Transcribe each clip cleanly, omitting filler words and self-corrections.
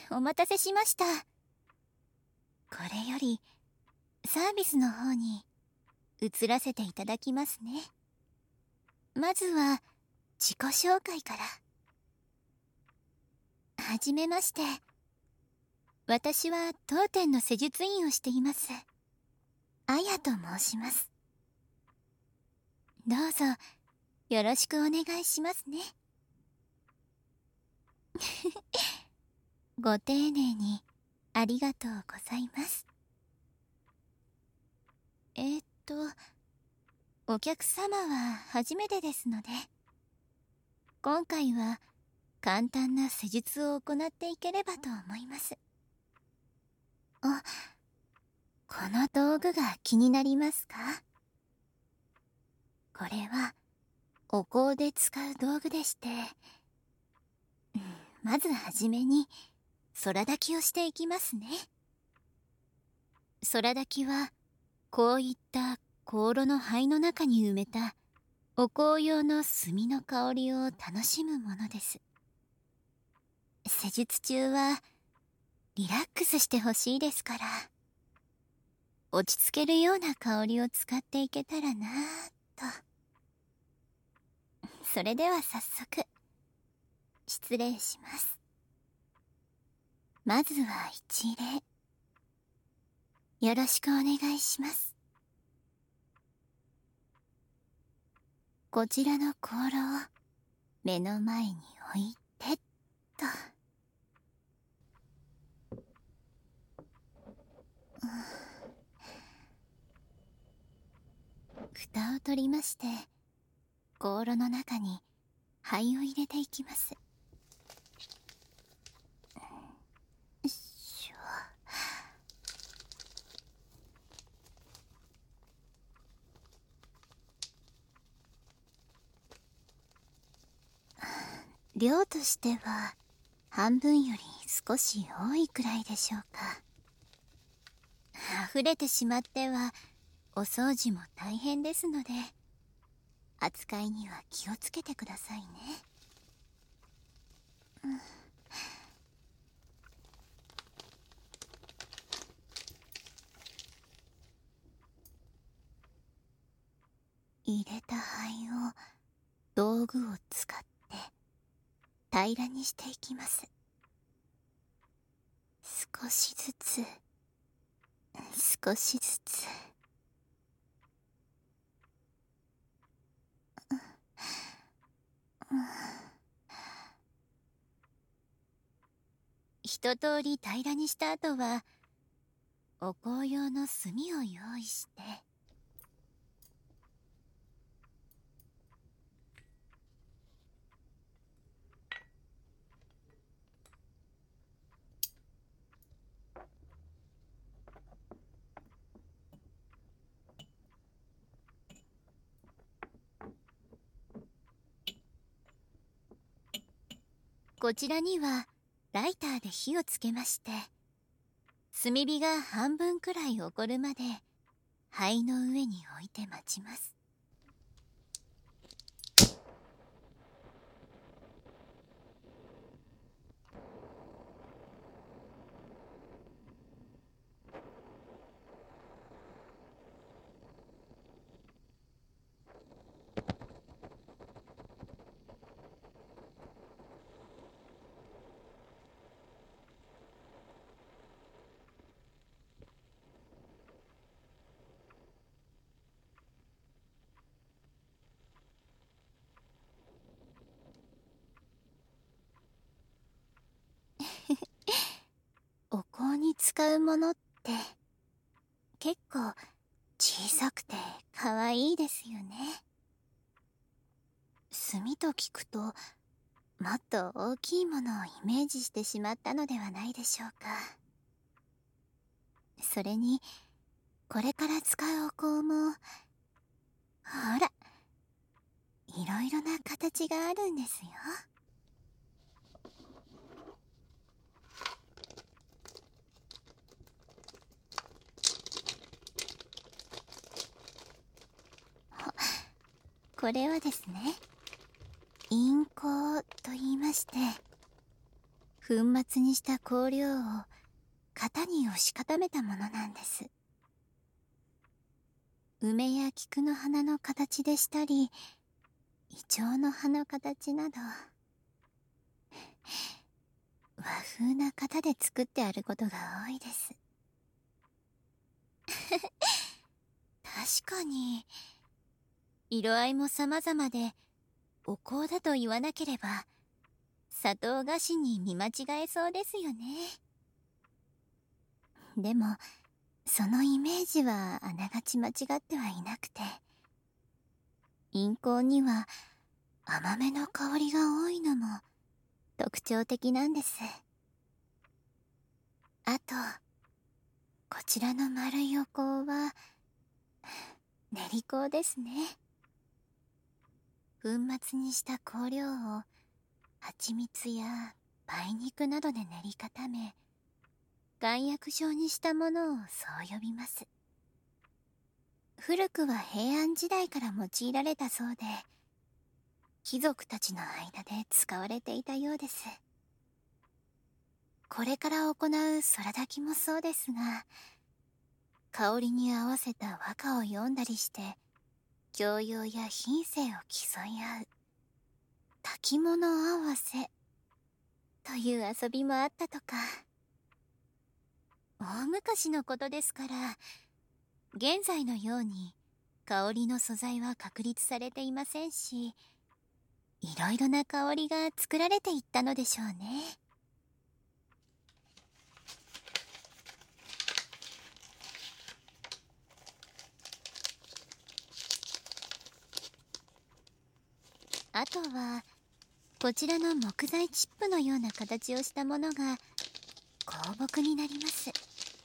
お待たせしました。これよりサービスの方に移らせていただきますね。まずは自己紹介から。はじめまして。私は当店の施術院をしていますアヤと申します。どうぞよろしくお願いしますね。ご丁寧にありがとうございます。お客様は初めてですので、今回は簡単な施術を行っていければと思います。あ、この道具が気になりますか？これはお香で使う道具でして、まずはじめに空焚きをしていきますね。空焚きはこういった香炉の灰の中に埋めたお香用の炭の香りを楽しむものです。施術中はリラックスしてほしいですから、落ち着けるような香りを使っていけたらなぁと。それでは早速失礼します。まずは一礼よろしくお願いします。こちらの香炉を目の前に置いてっと。蓋を取りまして、香炉の中に灰を入れていきます。よいしょ。量としては半分より少し多いくらいでしょうか。溢れてしまってはお掃除も大変ですので、扱いには気をつけてくださいね。入れた灰を道具を使って平らにしていきます。少しずつ少しずつ。一通り平らにした後はお香用の炭を用意して、こちらにはライターで火をつけまして、炭火が半分くらい起こるまで灰の上に置いて待ちます。お香に使うものって結構小さくて可愛いですよね。炭と聞くともっと大きいものをイメージしてしまったのではないでしょうか。それにこれから使うお香もほら、いろいろな形があるんですよ。これはですね、陰香と言いまして、 粉末にした香料を型に押し固めたものなんです。梅や菊の花の形でしたり、イチョウの葉の形など、和風な型で作ってあることが多いです。確かに、色合いも様々で、お香だと言わなければ、砂糖菓子に見間違えそうですよね。でも、そのイメージはあながち間違ってはいなくて、印香には甘めの香りが多いのも特徴的なんです。あと、こちらの丸いお香は、練り香ですね。粉末にした香料を蜂蜜や梅肉などで練り固め、丸薬状にしたものをそう呼びます。古くは平安時代から用いられたそうで、貴族たちの間で使われていたようです。これから行う空炊きもそうですが、香りに合わせた和歌を読んだりして、教養や品性を競い合う、炊き物合わせという遊びもあったとか。大昔のことですから、現在のように香りの素材は確立されていませんし、いろいろな香りが作られていったのでしょうね。あとは、こちらの木材チップのような形をしたものが香木になります。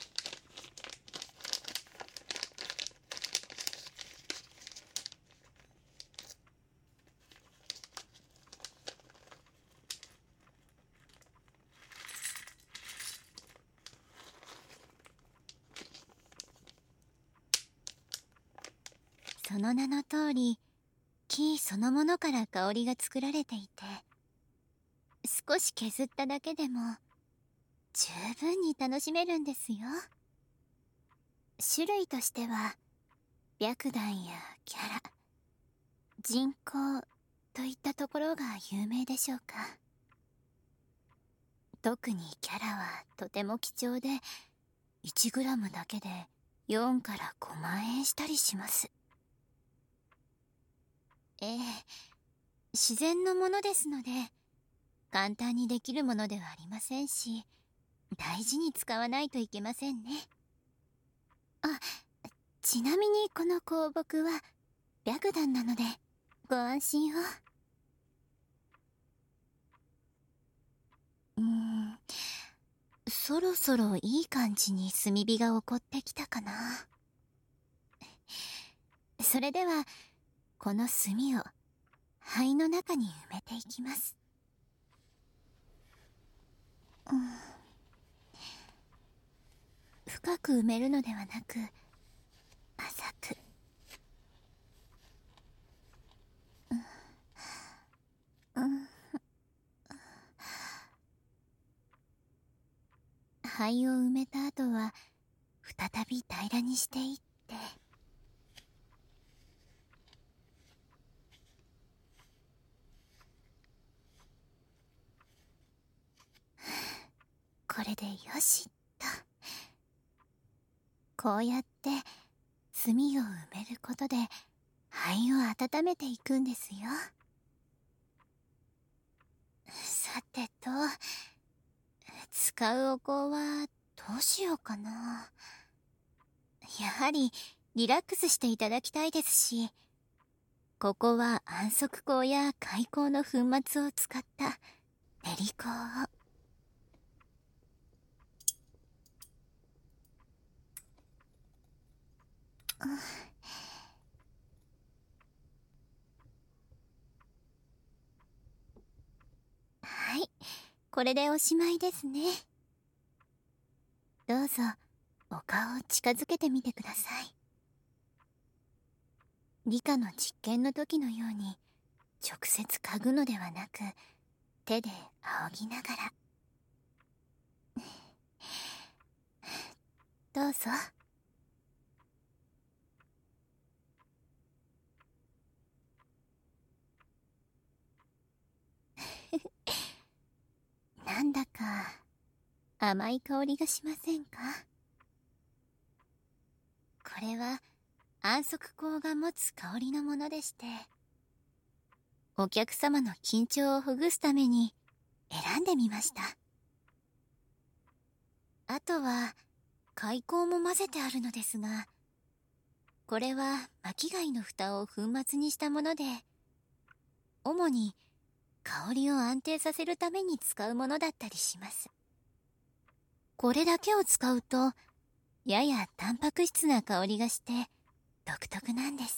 その名の通り、木そのものから香りが作られていて、少し削っただけでも十分に楽しめるんですよ。種類としては白檀やキャラ、人工といったところが有名でしょうか。特にキャラはとても貴重で、1グラムだけで4から5万円したりします。自然のものですので、簡単にできるものではありませんし、大事に使わないといけませんね。あ、ちなみにこの香木は白檀なのでご安心を。そろそろいい感じに炭火が起こってきたかな。それではこの炭を灰の中に埋めていきます。深く埋めるのではなく、浅く。灰を埋めた後は再び平らにしていって、これでよしっと。こうやって炭を埋めることで灰を温めていくんですよ。さてと、使うお香はどうしようかな。やはりリラックスしていただきたいですし、ここは安息香や開香の粉末を使った練り香を。はい、これでおしまいですね。どうぞお顔を近づけてみてください。理科の実験の時のように直接嗅ぐのではなく、手で仰ぎながら。 うぞ。なんだか甘い香りがしませんか？これは安息香が持つ香りのものでして、お客様の緊張をほぐすために選んでみました。あとは開口も混ぜてあるのですが、これは巻貝の蓋を粉末にしたもので、主に香りを安定させるために使うものだったりします。これだけを使うとややタンパク質な香りがして独特なんです。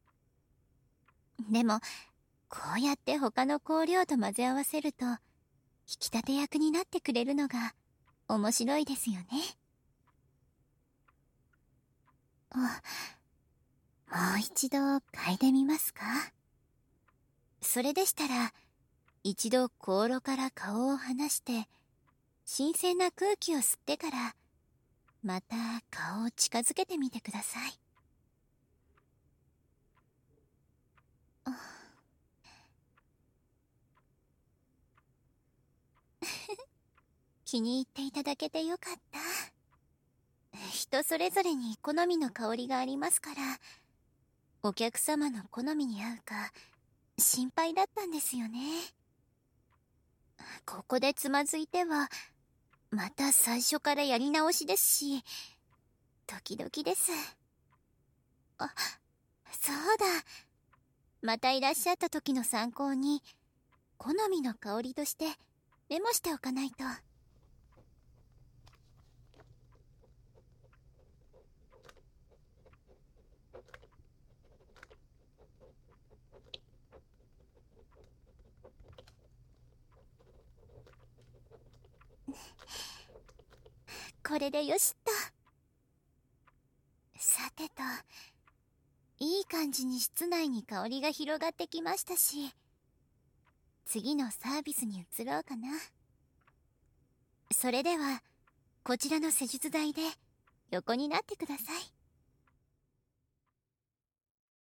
でもこうやって他の香料と混ぜ合わせると引き立て役になってくれるのが面白いですよね。もう一度嗅いでみますか？それでしたら一度香炉から顔を離して新鮮な空気を吸ってからまた顔を近づけてみてください。気に入っていただけてよかった。人それぞれに好みの香りがありますから、お客様の好みに合うか心配だったんですよね。ここでつまずいてはまた最初からやり直しですし、ドキドキです。あ、そうだ、またいらっしゃった時の参考に好みの香りとしてメモしておかないと。これでよしっと。さてと、いい感じに室内に香りが広がってきましたし、次のサービスに移ろうかな。それではこちらの施術台で横になってください。